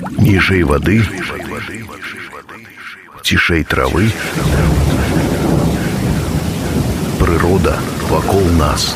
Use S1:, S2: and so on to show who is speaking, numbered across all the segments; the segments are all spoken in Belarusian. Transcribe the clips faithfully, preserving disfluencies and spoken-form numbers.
S1: Ніжэй вады, цішэй травы, прырода вакол нас.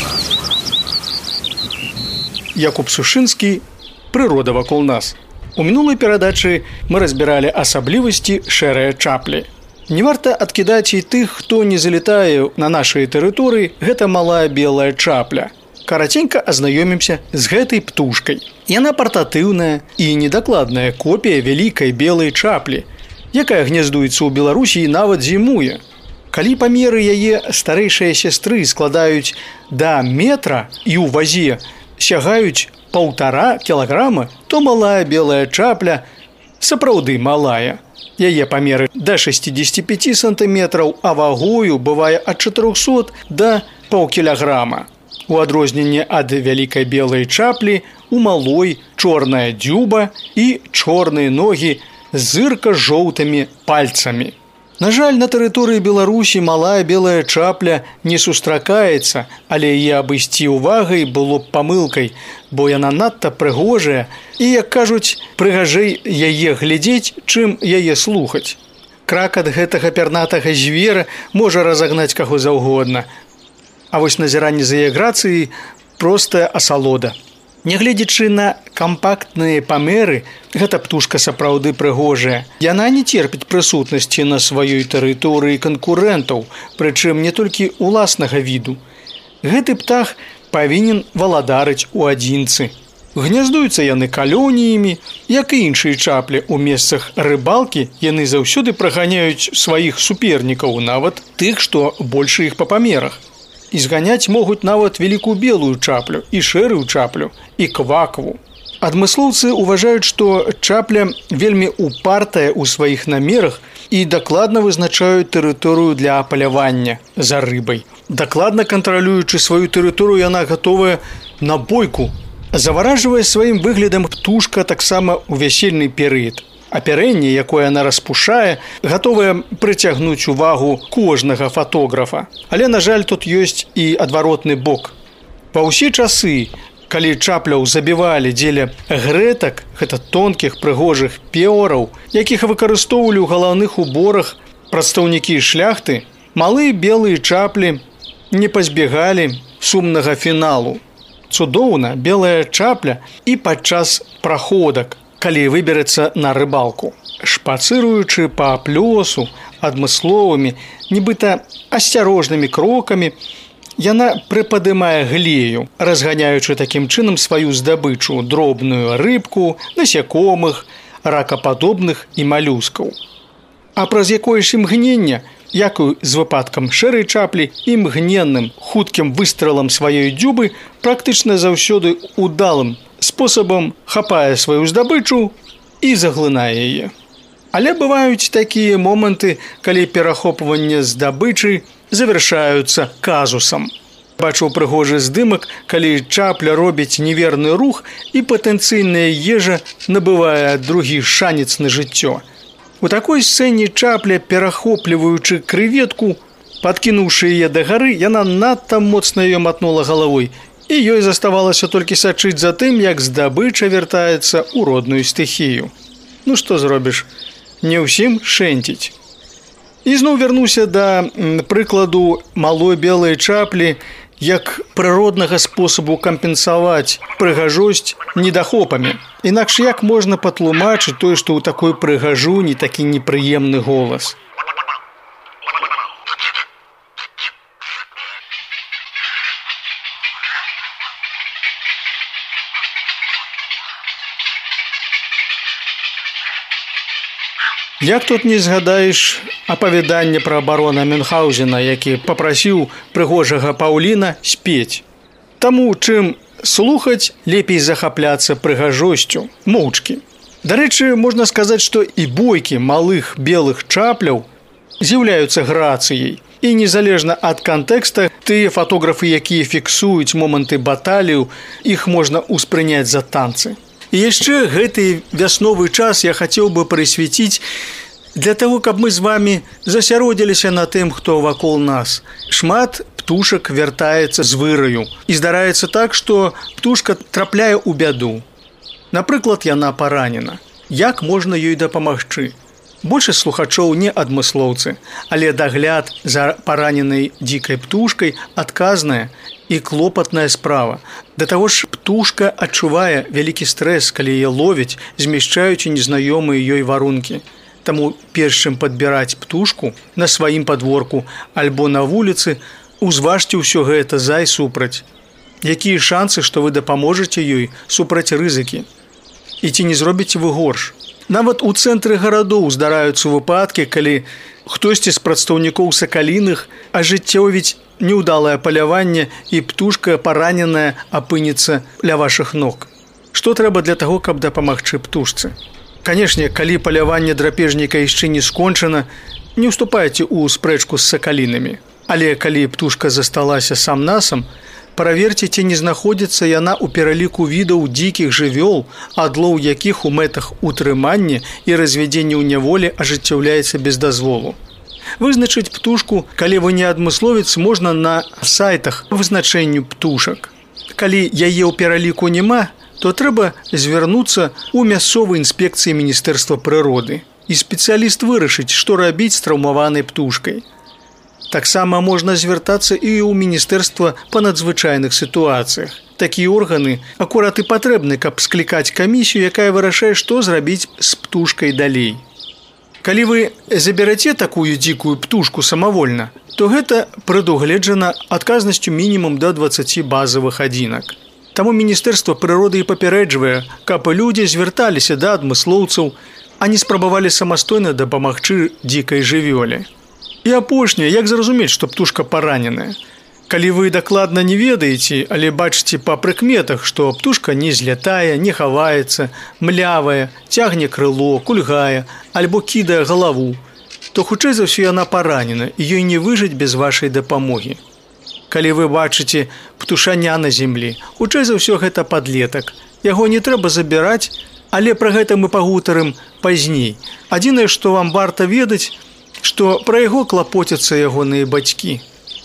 S2: Якуб Сушынскі «Прырода вакол нас». У мінулай перадачы мы разбіралі асаблівасці шэрай чаплі. Не варта адкідаць і тых, хто не залетае на нашай тэрыторыі, гэта малая белая чапля. Караценька азнаёмімся з гэтай птушкай. Яна партатыўная і недакладная копія вялікай белай чаплі, якая гняздуецца ў Беларусі і нават зімуе. Калі памеры яе старэйшыя сястры складаюць да метра і ў вазе сягаюць паўтара кілаграма, то малая белая чапля сапраўды малая. Яе памеры да шэсцідзесят пяць сантыметраў, а вагою бывае ад чатырохсот да паўкілаграма. У адрозненне ад вялікай белай чаплі, у малой чорная дзюба і чорныя ногі з зырка-жоўтымі пальцамі. На жаль, на тэрыторыі Беларусі малая белая чапля не сустракаецца, але яе абысці ўвагай было б памылкай, бо яна надта прыгожая і, як кажуць, прыгажэй яе глядзець, чым яе слухаць. Крак ад гэтага пернатага звера можа разагнаць каго заўгодна. А вось назіранне за яе грацыяй простая асалода. Нягледзячы на кампактныя памеры, гэта птушка сапраўды прыгожая. Яна не церпіць прысутнасці на сваёй тэрыторыі канкурэнтаў, прычым не толькі ўласнага віду. Гэты птах павінен валадарыць у адзінцы. Гняздуюцца яны калоніямі, як і іншыя чаплі. У месцах рыбалкі яны заўсёды праганяюць сваіх супернікаў, нават тых, што больш іх па памерах. І зганяць могуць нават вялікую белую чаплю, і шэрую чаплю, і квакву. Адмыслоўцы ўважаюць, што чапля вельмі упартая ў сваіх намерах і дакладна вызначаюць тэрыторыю для палявання за рыбай. Дакладна кантралюючы сваю тэрыторыю, яна гатовая на бойку. Заваражвае сваім выглядам птушка таксама ў вясельны перыяд. Апярэнне, якое яна распушае, гатовае прыцягнуць увагу кожнага фатографа. Але, на жаль, тут ёсць і адваротны бок. Па ўсе часы, калі чапляў забівалі дзеля грэтак, гэта тонкіх прыгожых пеораў, якіх выкарыстоўвалі ў галаўных уборах прадстаўнікі шляхты, малыя белыя чаплі не пазбегалі сумнага фіналу. Цудоўна белая чапля і падчас праходак, калі выберацца на рыбалку. Шпацыруючы па плёсу адмысловымі, нібыта асцярожнымі крокамі, яна прыпадымае глею, разганяючы такім чынам сваю здабычу, дробную рыбку, насякомых, ракападобных і малюскаў. А праз якое ж імгнення, як і з выпадкам шэрай чаплі, імгненным, хуткім выстралам сваёй дзюбы практычна заўсёды удалым спосабам хапае сваю здабычу і заглынае яе. Але бываюць такія моманты, калі перахопванне здабычы завяршаюцца казусам. Бачыў прыгожы здымак, калі чапля робіць неверны рух і патэнцыйная ежа набывае другі шанец на жыццё. У такой сцэне чапля, перахопліваючы крэветку, падкінуўшы яе дагары, яна надта моцна яе матнула галавой, і ёй заставалася толькі сачыць за тым, як здабыча вяртаецца ў родную стыхію. Ну што зробіш? Не ўсім шэнціць. І зноў вярнуся да прыкладу малой белай чаплі як прыроднага спосабу кампенсаваць прыгажосць недахопамі. Інакш як можна патлумачыць тое, што ў такой прыгажуні такі непрыемны голас? Як тут не згадаеш апавяданне пра барона Мюнхгаузена, які папрасіў прыгожага паўліна спець. Таму, чым слухаць, лепей захапляцца прыгажосцю, моўчкі. Дарэчы, можна сказаць, што і бойкі малых белых чапляў з'яўляюцца грацыяй. І незалежна ад кантэкста, тыя фатографы, якія фіксуюць моманты баталію, іх можна ўспрыняць за танцы. І яшчэ гэты вясновы час я хацеў бы прысвяціць для таго, каб мы з вамі засяродзіліся на тым, хто вакол нас. Шмат птушак вяртаецца з выраю. І здараецца так, што птушка трапляе ў бяду. Напрыклад, яна паранена. як можна ёй дапамагчы. Большасць слухачоў не адмыслоўцы, але дагляд за параненай дзікай птушкай адказная і клопатная справа. Да таго ж птушка адчувае вялікі стрэс, калі яе ловяць, змяшчаючы незнаёмыя ёй варункі. Таму перш чым падбіраць птушку на сваім падворку альбо на вуліцы, узважце ўсё гэта за і супраць. Якія шансы, што вы дапаможаце ёй супраць рызыкі? І ці не зробіце вы горш? Нават у цэнтры гарадоў здараюцца выпадкі, калі хтосьці з прадстаўнікоў сакаліных ажыццёвіць неўдалае паляванне і птушка параненая апынецца ля вашых ног. Што трэба для таго, каб дапамагчы птушцы? Канешне, калі паляванне драпежніка яшчэ не скончана, не ўступайце ў спрэчку з сакалінамі. Але калі птушка засталася сам-насам, праверце, ці не знаходзіцца яна ў пераліку відаў дзікіх жывёл, адлоў якіх у мэтах утрымання і развядзення ў няволі ажыццяўляецца без дазволу. Вызначыць птушку, калі вы не адмысловец, можна на сайтах вызначэнню птушак. Калі яе ў пераліку няма, то трэба звярнуцца ў мясцовай інспекцыі Міністэрства прыроды. І спецыяліст вырашыць, што рабіць з траўмаванай птушкай. Таксама можна звяртацца і ў Міністэрства па надзвычайных сітуацыях. Такія органы акурат і патрэбны, каб склікаць камісію, якая вырашае, што зрабіць з птушкай далей. Калі вы забераце такую дзікую птушку самавольна, то гэта прадугледжана адказнасцю мінімум да дваццаці базавых адзінак. Таму Міністэрства прыроды і папярэджвае, каб людзі звярталіся да адмыслоўцаў, а не спрабавалі самастойна дапамагчы дзікай жывёле. І апошняе, як зразумець, што птушка параненая? Калі вы дакладна не ведаеце, але бачыце па прыкметах, што птушка не злятае, не хаваецца, млявая, цягне крыло, кульгае, альбо кідае галаву, то хутчэй за ўсё яна паранена, і ёй не выжыць без вашай дапамогі. Калі вы бачыце птушаня на зямлі, хутчэй за ўсё гэта падлетак. Яго не трэба забіраць, але пра гэта мы пагутарым пазней. Адзінае, што вам варта ведаць, што пра яго клапоцяцца ягоныя бацькі.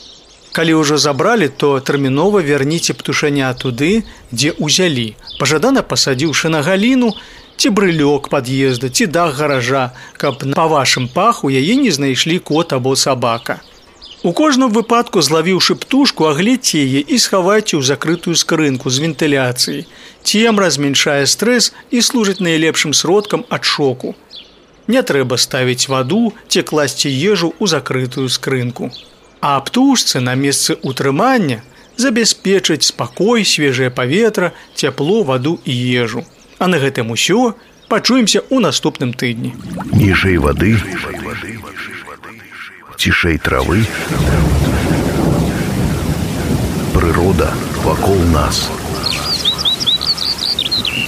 S2: Калі ўжо забралі, то тэрмінова вярніце птушаня туды, дзе ўзялі, пажадана пасадзіўшы на галіну, ці брылёк пад'езда, ці дах гаража, каб па вашым паху яе не знайшлі кот або сабака. У кожным выпадку, злавіўшы птушку, агледзьце яе і схавайце ў закрытую скрынку з вентыляцыяй. Цемра зменшае стрэс і служыць найлепшым сродкам ад шоку. Не трэба ставіць ваду ці класці ежу ў закрытую скрынку. А птушцы на месцы ўтрымання забяспечыць спакой, свежае паветра, цяпло, ваду і ежу. А на гэтым усё. Пачуемся ў наступным тыдні.
S1: Ніжэй вады, цішэй травы, прырода вакол нас.